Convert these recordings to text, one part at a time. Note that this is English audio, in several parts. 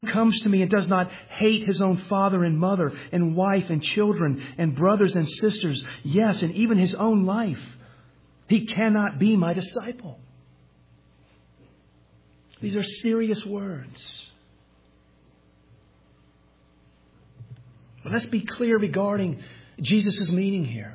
comes to me and does not hate his own father and mother and wife and children and brothers and sisters, yes, and even his own life, he cannot be my disciple. These are serious words. But let's be clear regarding Jesus' meaning here.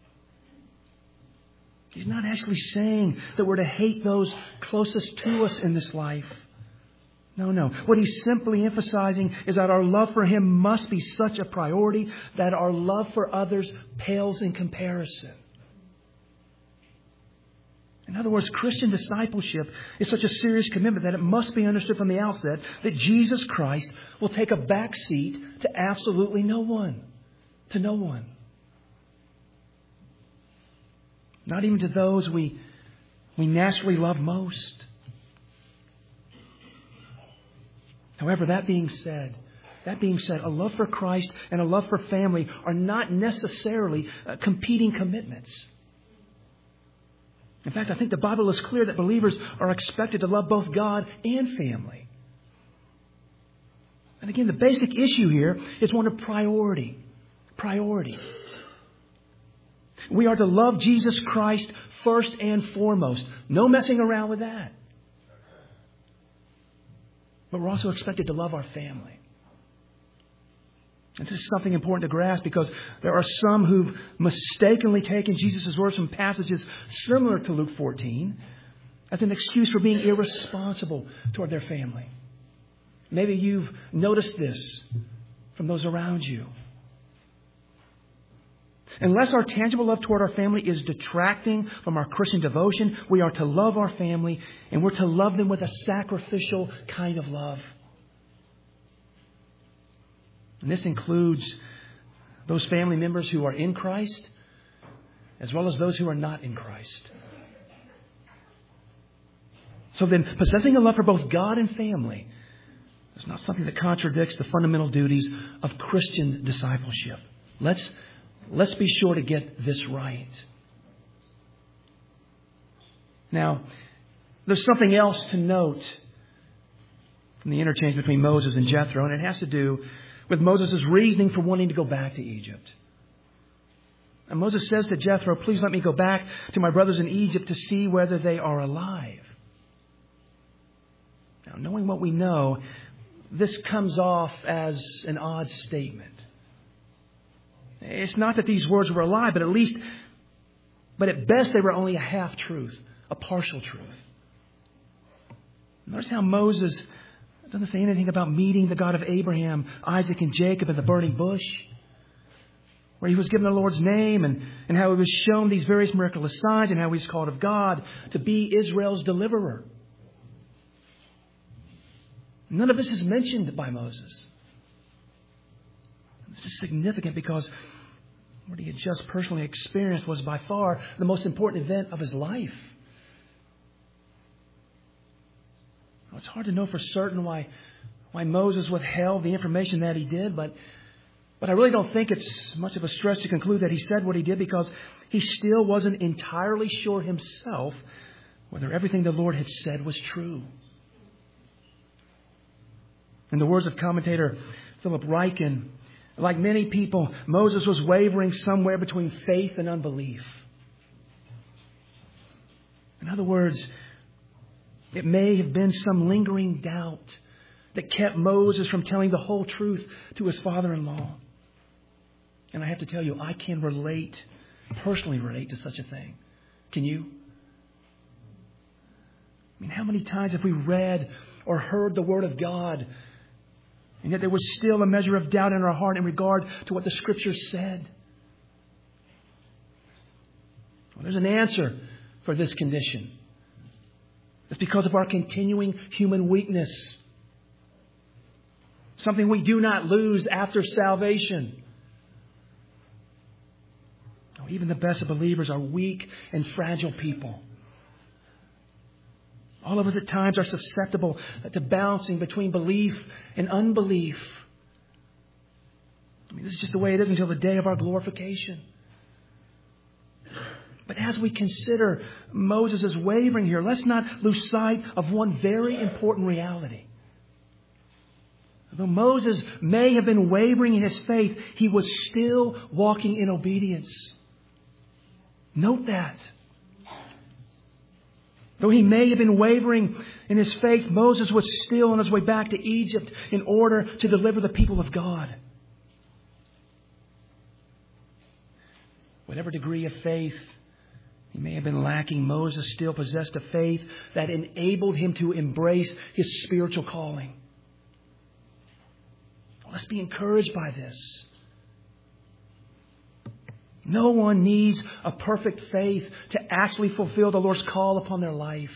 He's not actually saying that we're to hate those closest to us in this life. No. What he's simply emphasizing is that our love for him must be such a priority that our love for others pales in comparison. In other words, Christian discipleship is such a serious commitment that it must be understood from the outset that Jesus Christ will take a back seat to absolutely no one. To no one. Not even to those we naturally love most. However, that being said, a love for Christ and a love for family are not necessarily competing commitments. In fact, I think the Bible is clear that believers are expected to love both God and family. And again, the basic issue here is one of priority. Priority. We are to love Jesus Christ first and foremost. No messing around with that. But we're also expected to love our family. And this is something important to grasp because there are some who've mistakenly taken Jesus' words from passages similar to Luke 14 as an excuse for being irresponsible toward their family. Maybe you've noticed this from those around you. Unless our tangible love toward our family is detracting from our Christian devotion, we are to love our family, and we're to love them with a sacrificial kind of love. And this includes those family members who are in Christ, as well as those who are not in Christ. So then, possessing a love for both God and family is not something that contradicts the fundamental duties of Christian discipleship. Let's be sure to get this right. Now, there's something else to note from the interchange between Moses and Jethro, and it has to do with Moses' reasoning for wanting to go back to Egypt. And Moses says to Jethro, "Please let me go back to my brothers in Egypt to see whether they are alive." Now, knowing what we know, this comes off as an odd statement. It's not that these words were a lie, but at best they were only a half-truth, a partial truth. Notice how Moses doesn't say anything about meeting the God of Abraham, Isaac, and Jacob in the burning bush, where he was given the Lord's name and how he was shown these various miraculous signs and how he was called of God to be Israel's deliverer. None of this is mentioned by Moses. This is significant because what he had just personally experienced was by far the most important event of his life. Well, it's hard to know for certain why Moses withheld the information that he did, but I really don't think it's much of a stretch to conclude that he said what he did because he still wasn't entirely sure himself whether everything the Lord had said was true. In the words of commentator Philip Ryken, like many people, Moses was wavering somewhere between faith and unbelief. In other words, it may have been some lingering doubt that kept Moses from telling the whole truth to his father-in-law. And I have to tell you, I can personally relate to such a thing. Can you? I mean, how many times have we read or heard the Word of God, and yet there was still a measure of doubt in our heart in regard to what the Scriptures said? Well, there's an answer for this condition. It's because of our continuing human weakness. Something we do not lose after salvation. Oh, even the best of believers are weak and fragile people. All of us at times are susceptible to bouncing between belief and unbelief. I mean, this is just the way it is until the day of our glorification. But as we consider Moses' wavering here, let's not lose sight of one very important reality. Though Moses may have been wavering in his faith, he was still walking in obedience. Note that. Though he may have been wavering in his faith, Moses was still on his way back to Egypt in order to deliver the people of God. Whatever degree of faith he may have been lacking, Moses still possessed a faith that enabled him to embrace his spiritual calling. Let's be encouraged by this. No one needs a perfect faith to actually fulfill the Lord's call upon their life.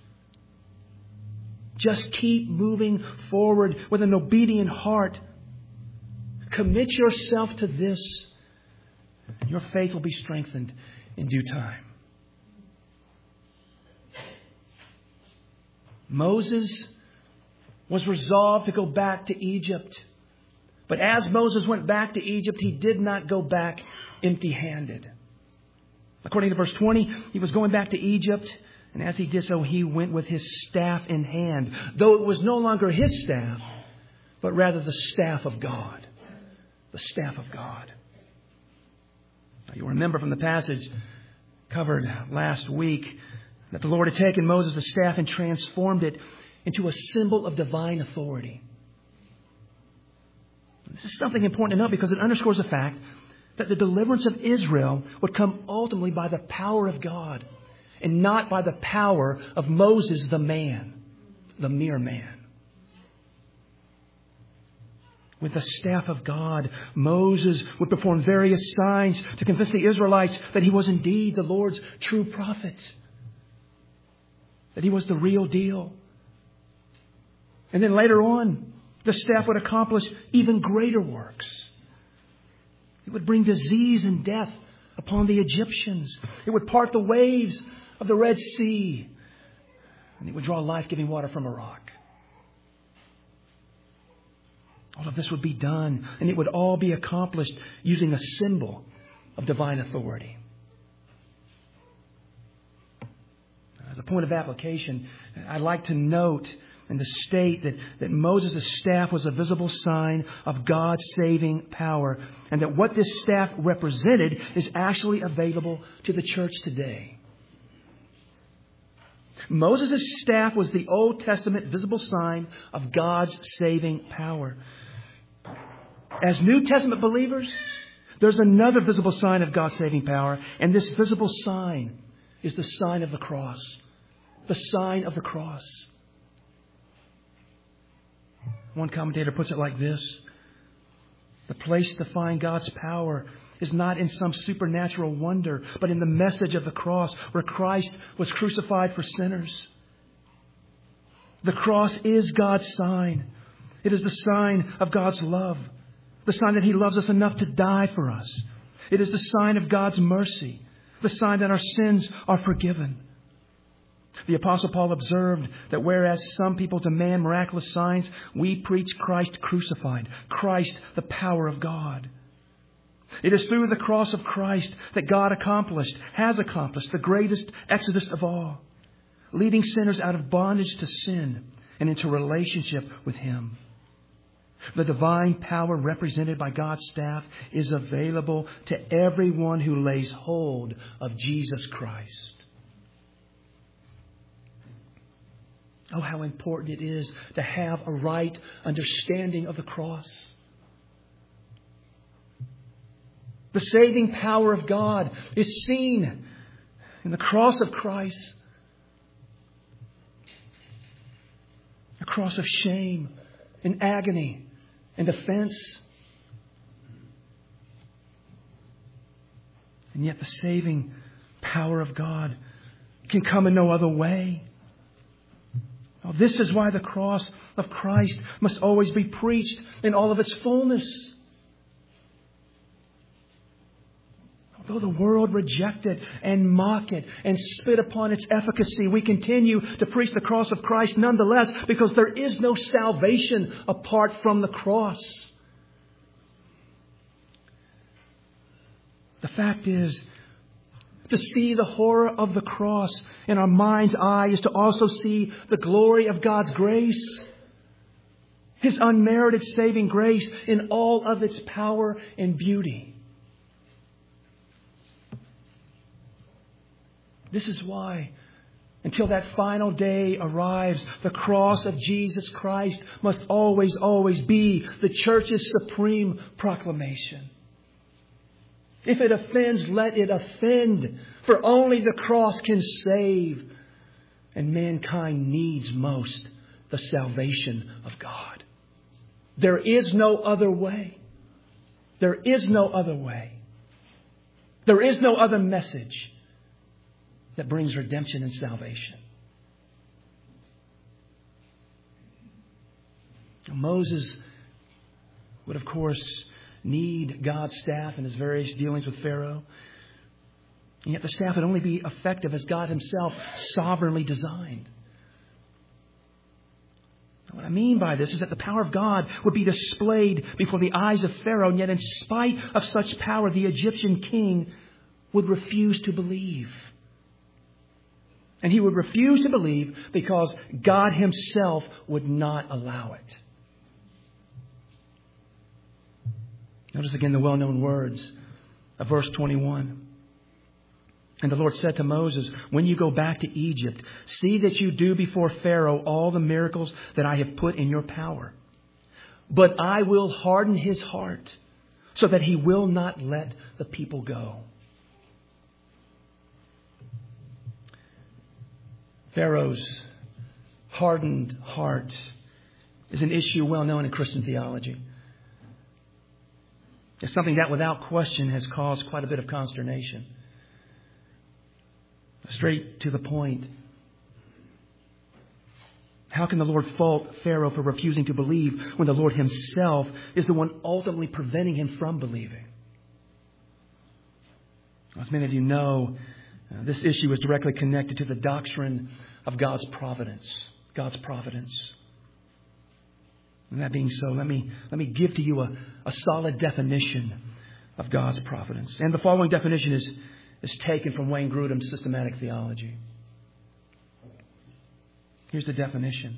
Just keep moving forward with an obedient heart. Commit yourself to this. Your faith will be strengthened in due time. Moses was resolved to go back to Egypt. But as Moses went back to Egypt, he did not go back empty-handed. According to verse 20, he was going back to Egypt, and as he did so, he went with his staff in hand, though it was no longer his staff, but rather the staff of God. The staff of God. Now, you'll remember from the passage covered last week that the Lord had taken Moses' staff and transformed it into a symbol of divine authority. This is something important to note because it underscores the fact that the deliverance of Israel would come ultimately by the power of God and not by the power of Moses, the man, the mere man. With the staff of God, Moses would perform various signs to convince the Israelites that he was indeed the Lord's true prophet, that he was the real deal. And then later on, the staff would accomplish even greater works. It would bring disease and death upon the Egyptians. It would part the waves of the Red Sea. And it would draw life-giving water from a rock. All of this would be done, and it would all be accomplished using a symbol of divine authority. As a point of application, I'd like to note and to state that Moses' staff was a visible sign of God's saving power, and that what this staff represented is actually available to the church today. Moses' staff was the Old Testament visible sign of God's saving power. As New Testament believers, there's another visible sign of God's saving power, and this visible sign is the sign of the cross. The sign of the cross. One commentator puts it like this: the place to find God's power is not in some supernatural wonder, but in the message of the cross, where Christ was crucified for sinners. The cross is God's sign. It is the sign of God's love, the sign that He loves us enough to die for us. It is the sign of God's mercy, the sign that our sins are forgiven. The Apostle Paul observed that whereas some people demand miraculous signs, we preach Christ crucified, Christ the power of God. It is through the cross of Christ that God has accomplished the greatest exodus of all, leading sinners out of bondage to sin and into relationship with Him. The divine power represented by God's staff is available to everyone who lays hold of Jesus Christ. Oh, how important it is to have a right understanding of the cross. The saving power of God is seen in the cross of Christ. A cross of shame and agony and offense. And yet the saving power of God can come in no other way. Now, this is why the cross of Christ must always be preached in all of its fullness. Although the world reject it and mock it and spit upon its efficacy, we continue to preach the cross of Christ nonetheless, because there is no salvation apart from the cross. The fact is, to see the horror of the cross in our mind's eye is to also see the glory of God's grace. His unmerited saving grace in all of its power and beauty. This is why, until that final day arrives, the cross of Jesus Christ must always, always be the church's supreme proclamation. If it offends, let it offend, for only the cross can save. And mankind needs most the salvation of God. There is no other way. There is no other way. There is no other message that brings redemption and salvation. Moses would, of course, need God's staff in his various dealings with Pharaoh. And yet the staff would only be effective as God Himself sovereignly designed. What I mean by this is that the power of God would be displayed before the eyes of Pharaoh, and yet in spite of such power, the Egyptian king would refuse to believe. And he would refuse to believe because God Himself would not allow it. Notice again the well-known words of verse 21. And the Lord said to Moses, when you go back to Egypt, see that you do before Pharaoh all the miracles that I have put in your power. But I will harden his heart so that he will not let the people go. Pharaoh's hardened heart is an issue well known in Christian theology. It's something that without question has caused quite a bit of consternation. Straight to the point. How can the Lord fault Pharaoh for refusing to believe when the Lord Himself is the one ultimately preventing him from believing? As many of you know, this issue is directly connected to the doctrine of God's providence. God's providence. And that being so, let me give to you a solid definition of God's providence. And the following definition is taken from Wayne Grudem's systematic theology. Here's the definition.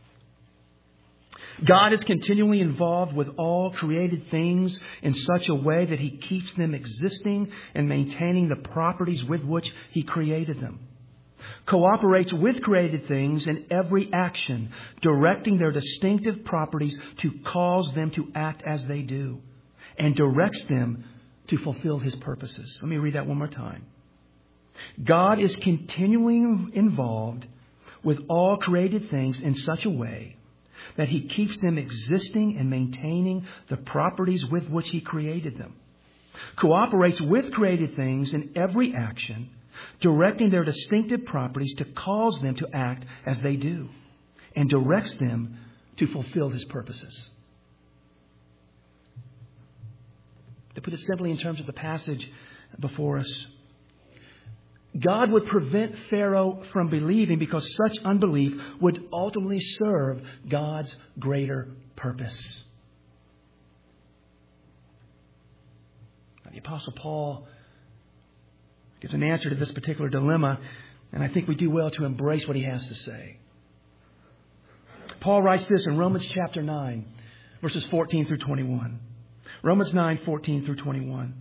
God is continually involved with all created things in such a way that He keeps them existing and maintaining the properties with which He created them. Cooperates with created things in every action, directing their distinctive properties to cause them to act as they do, and directs them to fulfill His purposes. Let me read that one more time. God is continually involved with all created things in such a way that He keeps them existing and maintaining the properties with which He created them. Cooperates with created things in every action, directing their distinctive properties to cause them to act as they do, and directs them to fulfill His purposes. To put it simply in terms of the passage before us, God would prevent Pharaoh from believing because such unbelief would ultimately serve God's greater purpose. Now, the Apostle Paul gives an answer to this particular dilemma, and I think we do well to embrace what he has to say. Paul writes this in Romans chapter 9, verses 14 through 21. Romans 9, 14 through 21.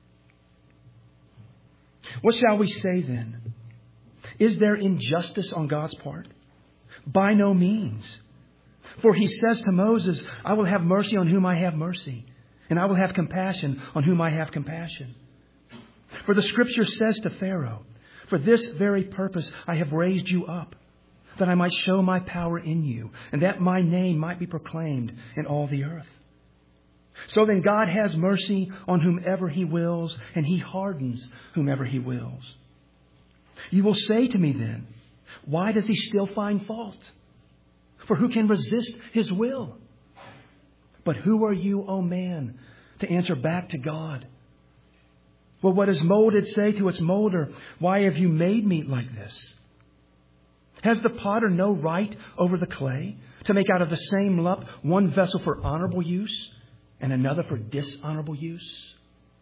What shall we say then? Is there injustice on God's part? By no means. For He says to Moses, I will have mercy on whom I have mercy, and I will have compassion on whom I have compassion. For the Scripture says to Pharaoh, for this very purpose I have raised you up, that I might show my power in you, and that my name might be proclaimed in all the earth. So then God has mercy on whomever He wills, and He hardens whomever He wills. You will say to me then, why does He still find fault? For who can resist His will? But who are you, O man, to answer back to God? Will what is molded say to its molder, why have you made me like this? Has the potter no right over the clay to make out of the same lump one vessel for honorable use and another for dishonorable use?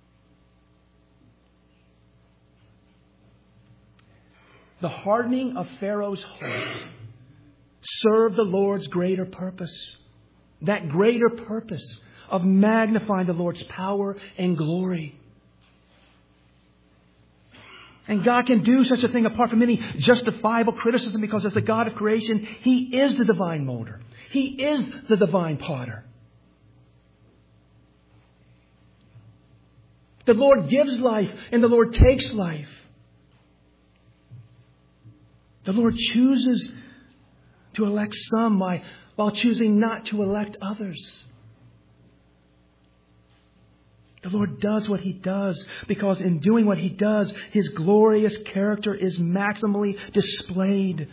The hardening of Pharaoh's heart served the Lord's greater purpose. that greater purpose of magnifying the Lord's power and glory. And God can do such a thing apart from any justifiable criticism, because as the God of creation, He is the divine molder. He is the divine potter. The Lord gives life and the Lord takes life. The Lord chooses to elect some while choosing not to elect others. The Lord does what He does because in doing what He does, His glorious character is maximally displayed.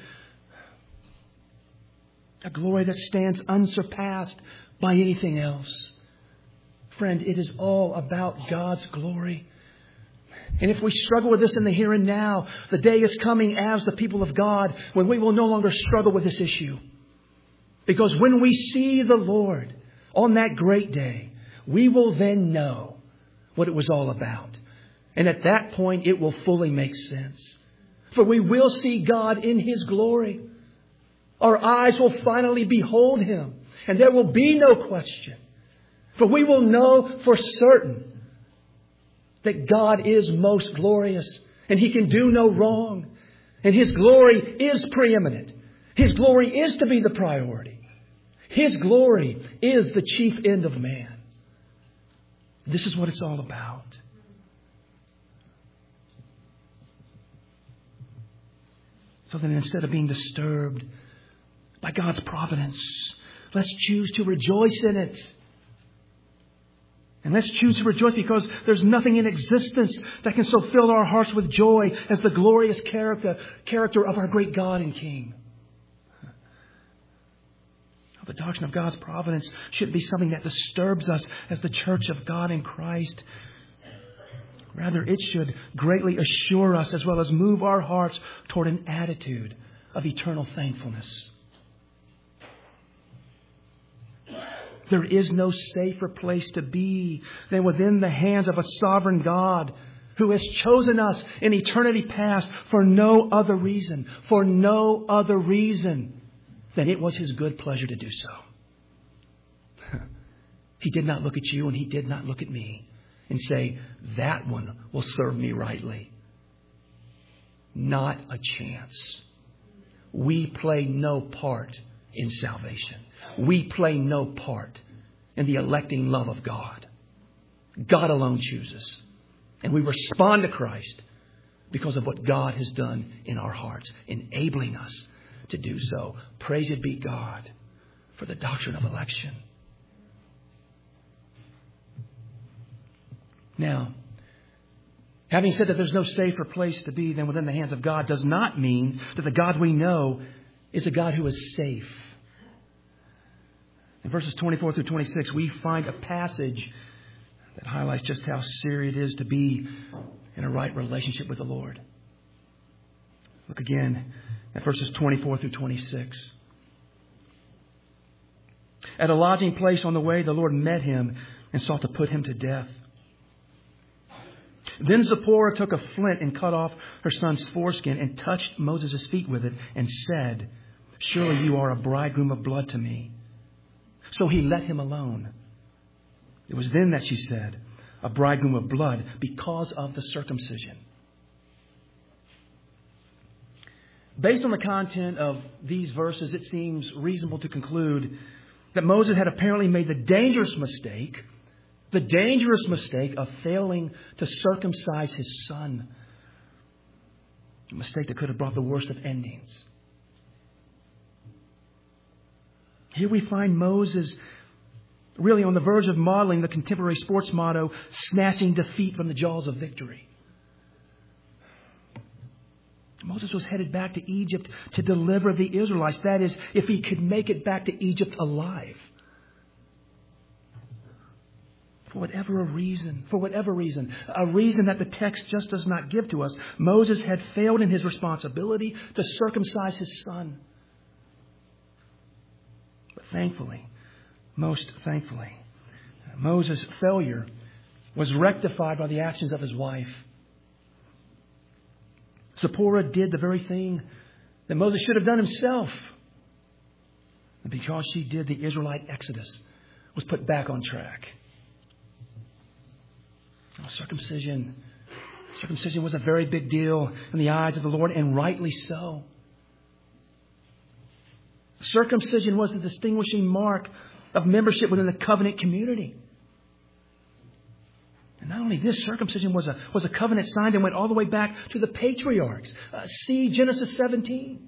A glory that stands unsurpassed by anything else. Friend, it is all about God's glory. And if we struggle with this in the here and now, the day is coming as the people of God when we will no longer struggle with this issue. Because when we see the Lord on that great day, we will then know what it was all about. And at that point, it will fully make sense. For we will see God in His glory. Our eyes will finally behold Him. And there will be no question. For we will know for certain that God is most glorious. And He can do no wrong. And His glory is preeminent. His glory is to be the priority. His glory is the chief end of man. This is what it's all about. So then instead of being disturbed by God's providence, let's choose to rejoice in it. And let's choose to rejoice because there's nothing in existence that can so fill our hearts with joy as the glorious character of our great God and King. The doctrine of God's providence shouldn't be something that disturbs us as the church of God in Christ. Rather, it should greatly assure us as well as move our hearts toward an attitude of eternal thankfulness. There is no safer place to be than within the hands of a sovereign God who has chosen us in eternity past for no other reason, then it was His good pleasure to do so. He did not look at you and He did not look at me and say, that one will serve me rightly. Not a chance. We play no part in salvation. We play no part in the electing love of God. God alone chooses. And we respond to Christ because of what God has done in our hearts, enabling us to do so. Praised be God for the doctrine of election. Now, having said that there's no safer place to be than within the hands of God does not mean that the God we know is a God who is safe. In verses 24 through 26, we find a passage that highlights just how serious it is to be in a right relationship with the Lord. Look again at verses 24 through 26. At a lodging place on the way, the Lord met him and sought to put him to death. Then Zipporah took a flint and cut off her son's foreskin and touched Moses' feet with it and said, surely you are a bridegroom of blood to me. So he let him alone. It was then that she said, a bridegroom of blood because of the circumcision. Based on the content of these verses, it seems reasonable to conclude that Moses had apparently made the dangerous mistake of failing to circumcise his son. A mistake that could have brought the worst of endings. Here we find Moses really on the verge of modeling the contemporary sports motto, snatching defeat from the jaws of victory. Moses was headed back to Egypt to deliver the Israelites. That is, if he could make it back to Egypt alive. For whatever reason, a reason that the text just does not give to us, Moses had failed in his responsibility to circumcise his son. But thankfully, most thankfully, Moses' failure was rectified by the actions of his wife. Zipporah did the very thing that Moses should have done himself. And because she did, the Israelite exodus was put back on track. Now, circumcision was a very big deal in the eyes of the Lord, and rightly so. Circumcision was the distinguishing mark of membership within the covenant community. And not only this, circumcision was a covenant sign that went all the way back to the patriarchs. See Genesis 17.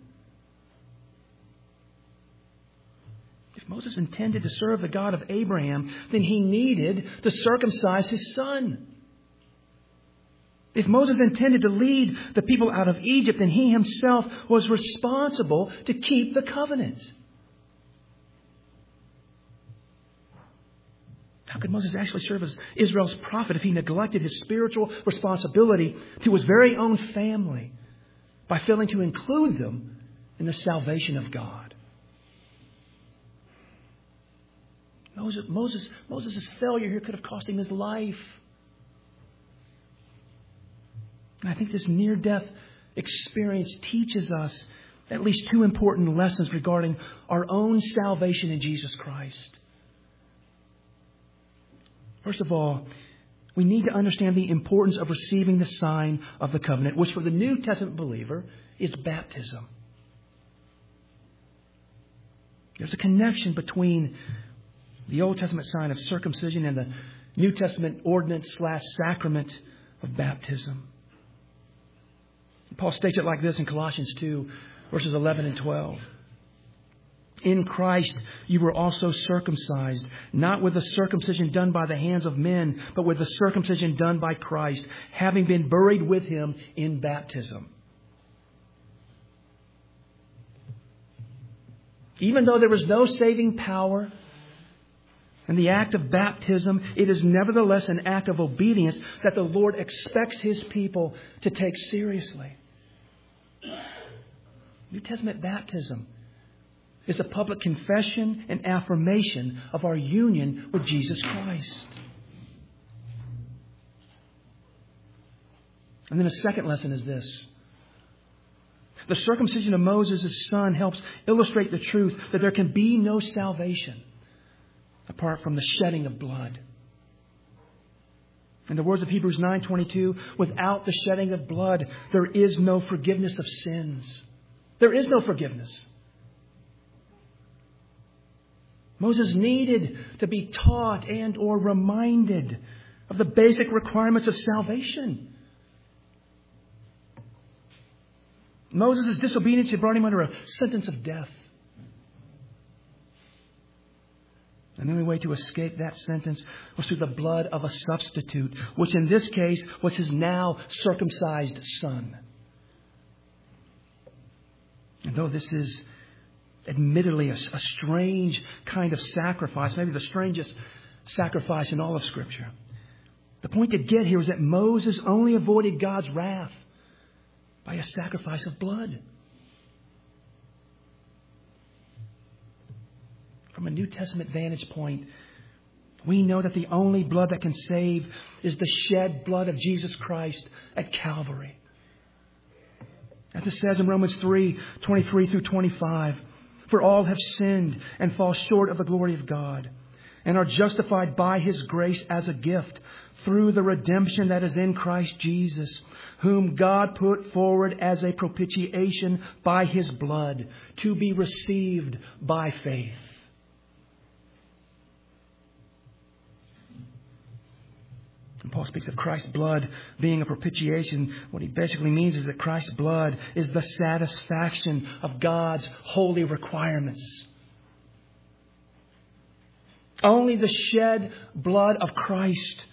If Moses intended to serve the God of Abraham, then he needed to circumcise his son. If Moses intended to lead the people out of Egypt, then he himself was responsible to keep the covenant. How could Moses actually serve as Israel's prophet if he neglected his spiritual responsibility to his very own family by failing to include them in the salvation of God? Moses' failure here could have cost him his life. And I think this near-death experience teaches us at least two important lessons regarding our own salvation in Jesus Christ. First of all, we need to understand the importance of receiving the sign of the covenant, which for the New Testament believer is baptism. There's a connection between the Old Testament sign of circumcision and the New Testament ordinance/sacrament of baptism. Paul states it like this in Colossians 2, verses 11 and 12. In Christ you were also circumcised, not with the circumcision done by the hands of men, but with the circumcision done by Christ, having been buried with him in baptism. Even though there was no saving power in the act of baptism, it is nevertheless an act of obedience that the Lord expects his people to take seriously. New Testament baptism is a public confession and affirmation of our union with Jesus Christ. And then a second lesson is this. The circumcision of Moses' son helps illustrate the truth that there can be no salvation apart from the shedding of blood. In the words of Hebrews 9:22, without the shedding of blood, there is no forgiveness of sins. There is no forgiveness. Moses needed to be taught and or reminded of the basic requirements of salvation. Moses' disobedience had brought him under a sentence of death. And the only way to escape that sentence was through the blood of a substitute, which in this case was his now circumcised son. And though this is admittedly a strange kind of sacrifice, maybe the strangest sacrifice in all of Scripture, the point to get here is that Moses only avoided God's wrath by a sacrifice of blood. From a New Testament vantage point, we know that the only blood that can save is the shed blood of Jesus Christ at Calvary. As it says in Romans 3:23 through 25, for all have sinned and fall short of the glory of God, and are justified by his grace as a gift through the redemption that is in Christ Jesus, whom God put forward as a propitiation by his blood to be received by faith. When Paul speaks of Christ's blood being a propitiation, what he basically means is that Christ's blood is the satisfaction of God's holy requirements. Only the shed blood of Christ,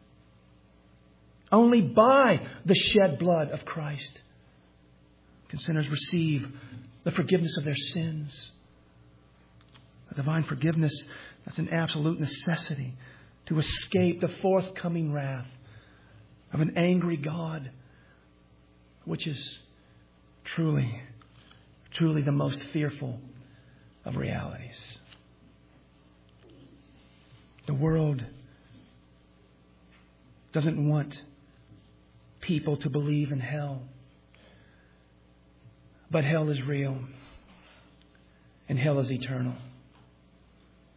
only by the shed blood of Christ, can sinners receive the forgiveness of their sins. The divine forgiveness, that's an absolute necessity to escape the forthcoming wrath of an angry God, which is truly, truly the most fearful of realities. The world doesn't want people to believe in hell. But hell is real, and hell is eternal.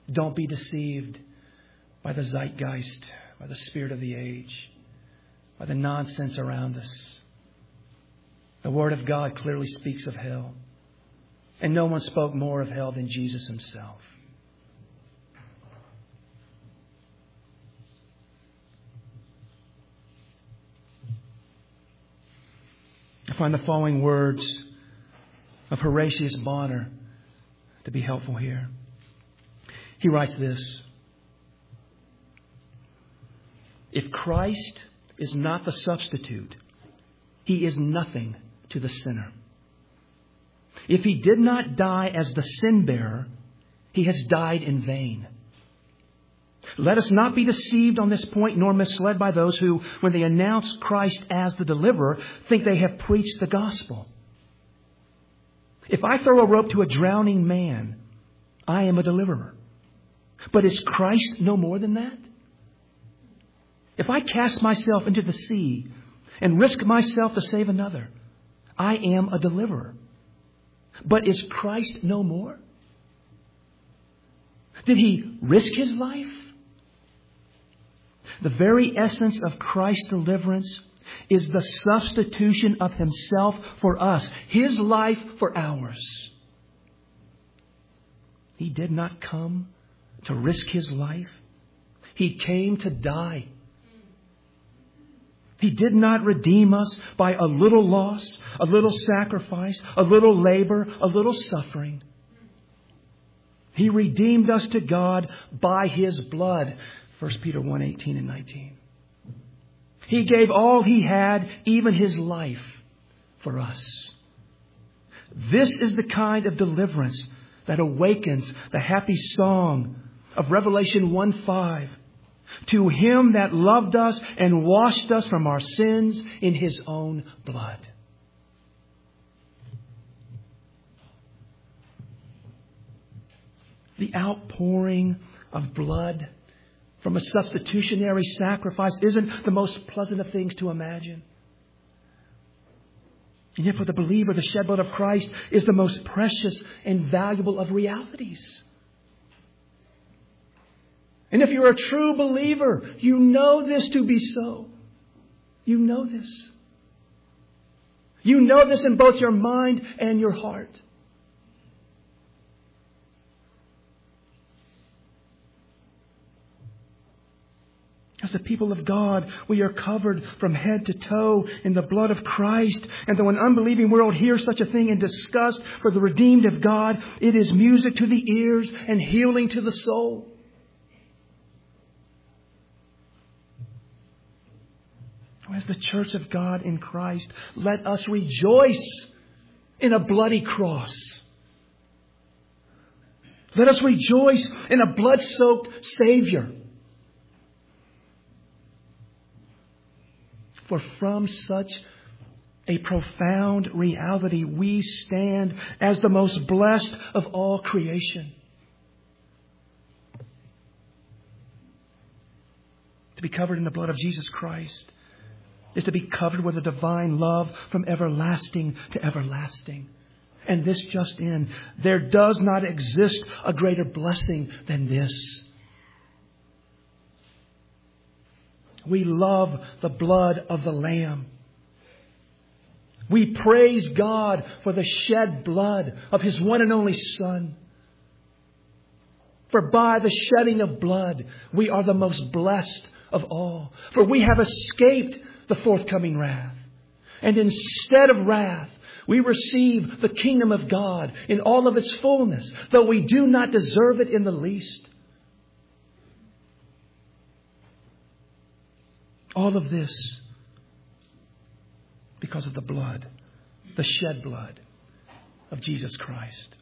Don't be deceived by the zeitgeist, by the spirit of the age, by the nonsense around us. The Word of God clearly speaks of hell. And no one spoke more of hell than Jesus Himself. I find the following words of Horatius Bonar to be helpful here. He writes this: if Christ is not the substitute, He is nothing to the sinner. If He did not die as the sin bearer, He has died in vain. Let us not be deceived on this point, nor misled by those who, when they announce Christ as the deliverer, think they have preached the gospel. If I throw a rope to a drowning man, I am a deliverer. But is Christ no more than that? If I cast myself into the sea and risk myself to save another, I am a deliverer. But is Christ no more? Did He risk His life? The very essence of Christ's deliverance is the substitution of Himself for us, His life for ours. He did not come to risk His life. He came to die. He did not redeem us by a little loss, a little sacrifice, a little labor, a little suffering. He redeemed us to God by His blood. 1 Peter 1:18 and 19. He gave all He had, even His life, for us. This is the kind of deliverance that awakens the happy song of Revelation 1:5. To Him that loved us and washed us from our sins in His own blood. The outpouring of blood from a substitutionary sacrifice isn't the most pleasant of things to imagine. And yet for the believer, the shed blood of Christ is the most precious and valuable of realities. And if you're a true believer, you know this to be so. You know this. You know this in both your mind and your heart. As the people of God, we are covered from head to toe in the blood of Christ. And though an unbelieving world hears such a thing in disgust for the redeemed of God, it is music to the ears and healing to the soul. As the church of God in Christ, let us rejoice in a bloody cross. Let us rejoice in a blood-soaked Savior. For from such a profound reality we stand as the most blessed of all creation. To be covered in the blood of Jesus Christ is to be covered with a divine love from everlasting to everlasting. And this just in, there does not exist a greater blessing than this. We love the blood of the Lamb. We praise God for the shed blood of His one and only Son. For by the shedding of blood, we are the most blessed of all. For we have escaped the forthcoming wrath. And instead of wrath, we receive the kingdom of God in all of its fullness, though we do not deserve it in the least. All of this because of the blood, the shed blood of Jesus Christ.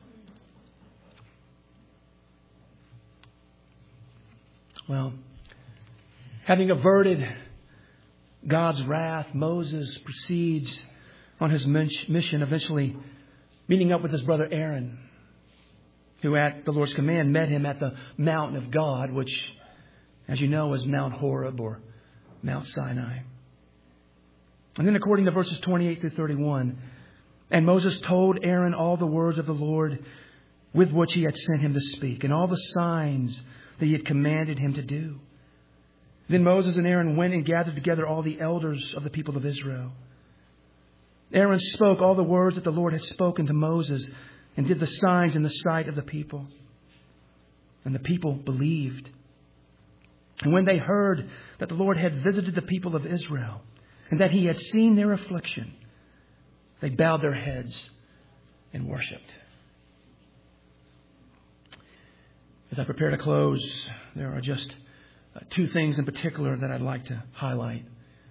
Well, having averted God's wrath, Moses proceeds on his mission, eventually meeting up with his brother Aaron, who at the Lord's command met him at the mountain of God, which, as you know, is Mount Horeb or Mount Sinai. And then according to verses 28 through 31, and Moses told Aaron all the words of the Lord with which He had sent him to speak, and all the signs that He had commanded him to do. Then Moses and Aaron went and gathered together all the elders of the people of Israel. Aaron spoke all the words that the Lord had spoken to Moses and did the signs in the sight of the people. And the people believed. And when they heard that the Lord had visited the people of Israel and that He had seen their affliction, they bowed their heads and worshipped. As I prepare to close, there are just two things in particular that I'd like to highlight.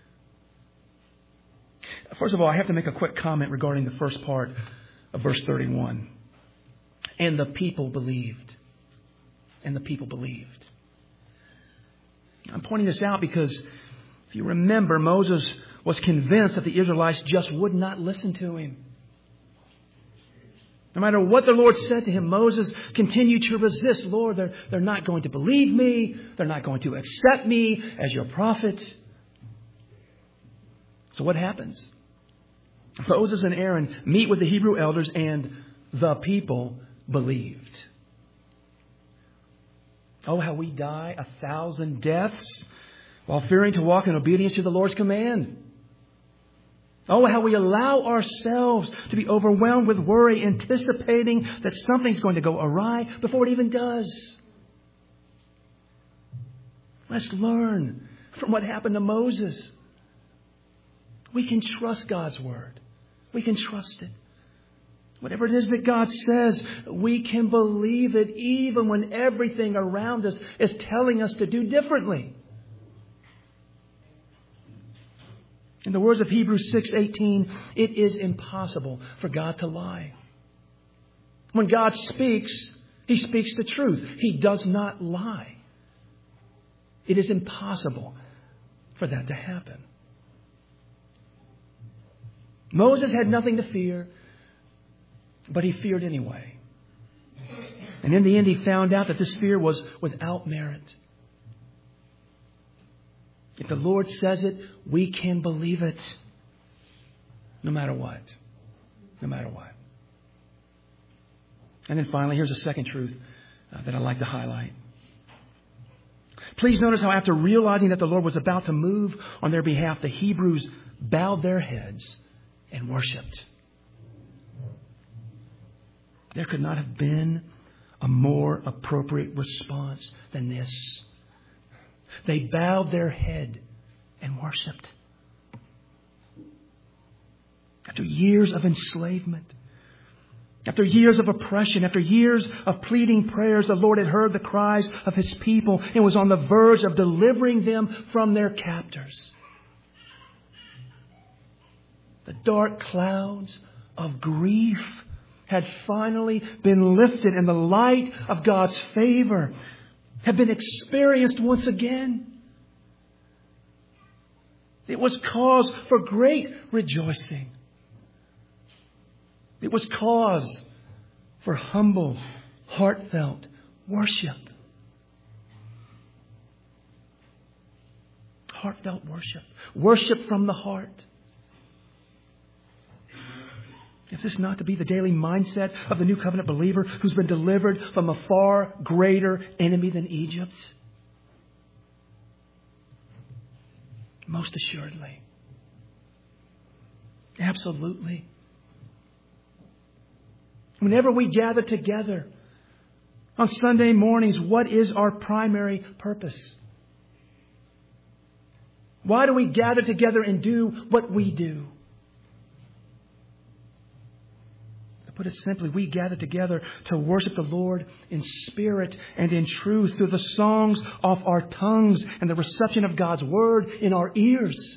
First of all, I have to make a quick comment regarding the first part of verse 31. And the people believed. And the people believed. I'm pointing this out because if you remember, Moses was convinced that the Israelites just would not listen to him. No matter what the Lord said to him, Moses continued to resist. Lord, they're not going to believe me. They're not going to accept me as your prophet. So what happens? Moses and Aaron meet with the Hebrew elders, and the people believed. Oh, how we die 1,000 deaths while fearing to walk in obedience to the Lord's command. Oh, how we allow ourselves to be overwhelmed with worry, anticipating that something's going to go awry before it even does. Let's learn from what happened to Moses. We can trust God's Word. We can trust it. Whatever it is that God says, we can believe it even when everything around us is telling us to do differently. In the words of Hebrews 6:18, it is impossible for God to lie. When God speaks, He speaks the truth. He does not lie. It is impossible for that to happen. Moses had nothing to fear, but he feared anyway. And in the end, he found out that this fear was without merit. If the Lord says it, we can believe it. No matter what. No matter what. And then finally, here's a second truth that I'd like to highlight. Please notice how after realizing that the Lord was about to move on their behalf, the Hebrews bowed their heads and worshipped. There could not have been a more appropriate response than this. They bowed their head and worshipped. After years of enslavement, after years of oppression, after years of pleading prayers, the Lord had heard the cries of His people and was on the verge of delivering them from their captors. The dark clouds of grief had finally been lifted, and the light of God's favor had been experienced once again. It was cause for great rejoicing. It was cause for humble, heartfelt worship. Heartfelt worship. Worship from the heart. Is this not to be the daily mindset of the New Covenant believer who's been delivered from a far greater enemy than Egypt? Most assuredly. Absolutely. Whenever we gather together on Sunday mornings, what is our primary purpose? Why do we gather together and do what we do? To put it simply, we gather together to worship the Lord in spirit and in truth through the songs off our tongues and the reception of God's Word in our ears.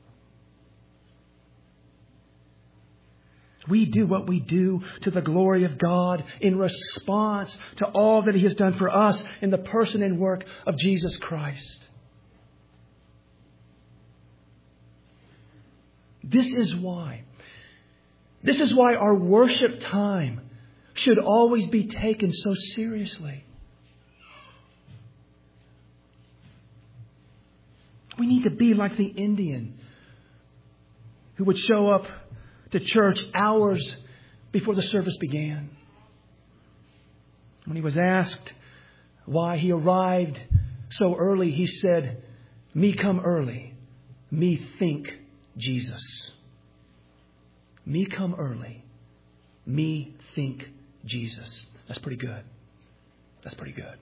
We do what we do to the glory of God in response to all that He has done for us in the person and work of Jesus Christ. This is why our worship time should always be taken so seriously. We need to be like the Indian who would show up to church hours before the service began. When he was asked why he arrived so early, he said, "Me come early, me think Jesus." Me come early, me think Jesus. That's pretty good. That's pretty good.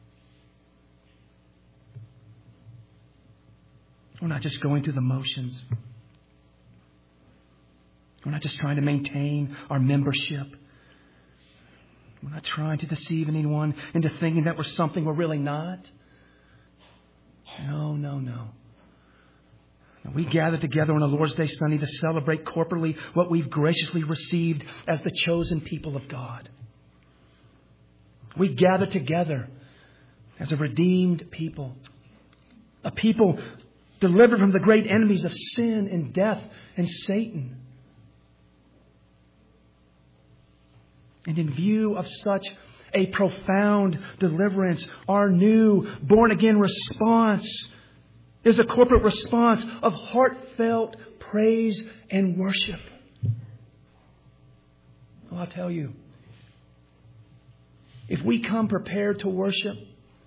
We're not just going through the motions. We're not just trying to maintain our membership. We're not trying to deceive anyone into thinking that we're something we're really not. No, no, no. We gather together on a Lord's Day Sunday to celebrate corporately what we've graciously received as the chosen people of God. We gather together as a redeemed people. A people delivered from the great enemies of sin and death and Satan. And in view of such a profound deliverance, our new born-again response is a corporate response of heartfelt praise and worship. Well, I'll tell you, if we come prepared to worship,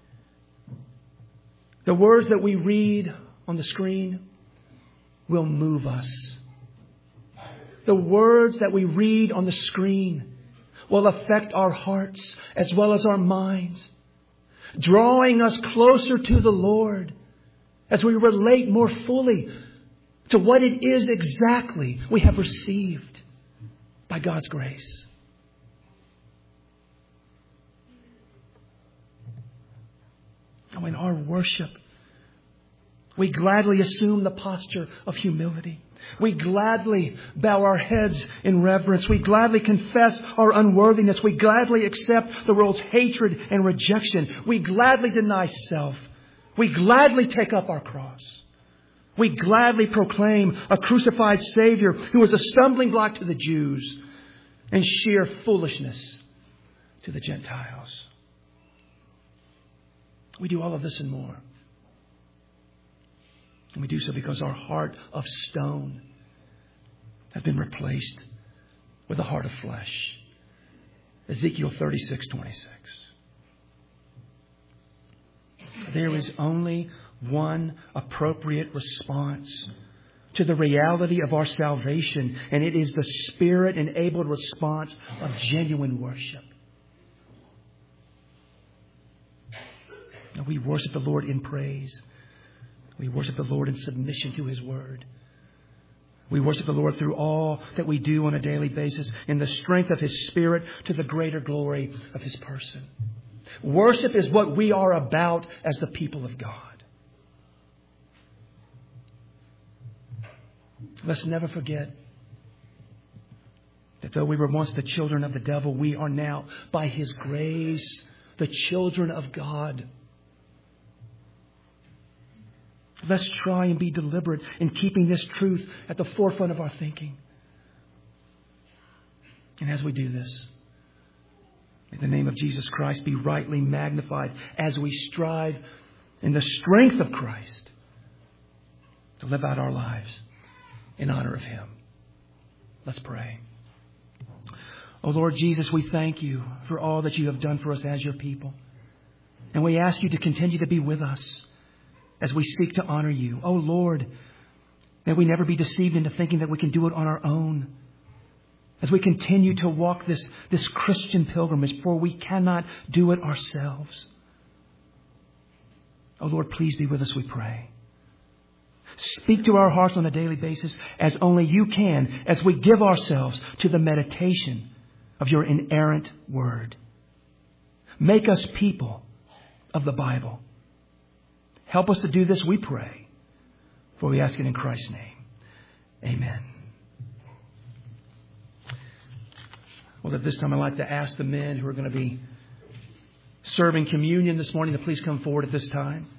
the words that we read on the screen will move us. The words that we read on the screen will affect our hearts as well as our minds, drawing us closer to the Lord as we relate more fully to what it is exactly we have received by God's grace. And in our worship, we gladly assume the posture of humility. We gladly bow our heads in reverence. We gladly confess our unworthiness. We gladly accept the world's hatred and rejection. We gladly deny self. We gladly take up our cross. We gladly proclaim a crucified Savior who is a stumbling block to the Jews and sheer foolishness to the Gentiles. We do all of this and more. And we do so because our heart of stone has been replaced with a heart of flesh. Ezekiel 36:26. There is only one appropriate response to the reality of our salvation, and it is the Spirit-enabled response of genuine worship. Now, we worship the Lord in praise. We worship the Lord in submission to His Word. We worship the Lord through all that we do on a daily basis in the strength of His Spirit to the greater glory of His person. Worship is what we are about as the people of God. Let's never forget that though we were once the children of the devil, we are now, by His grace, the children of God. Let's try and be deliberate in keeping this truth at the forefront of our thinking. And as we do this, may the name of Jesus Christ be rightly magnified as we strive in the strength of Christ to live out our lives in honor of Him. Let's pray. Oh Lord Jesus, we thank You for all that You have done for us as Your people. And we ask You to continue to be with us as we seek to honor You. Oh Lord, may we never be deceived into thinking that we can do it on our own. As we continue to walk this Christian pilgrimage, for we cannot do it ourselves. Oh Lord, please be with us, we pray. Speak to our hearts on a daily basis as only You can, as we give ourselves to the meditation of Your inerrant Word. Make us people of the Bible. Help us to do this, we pray. For we ask it in Christ's name. Amen. Well, at this time, I'd like to ask the men who are going to be serving communion this morning to please come forward at this time.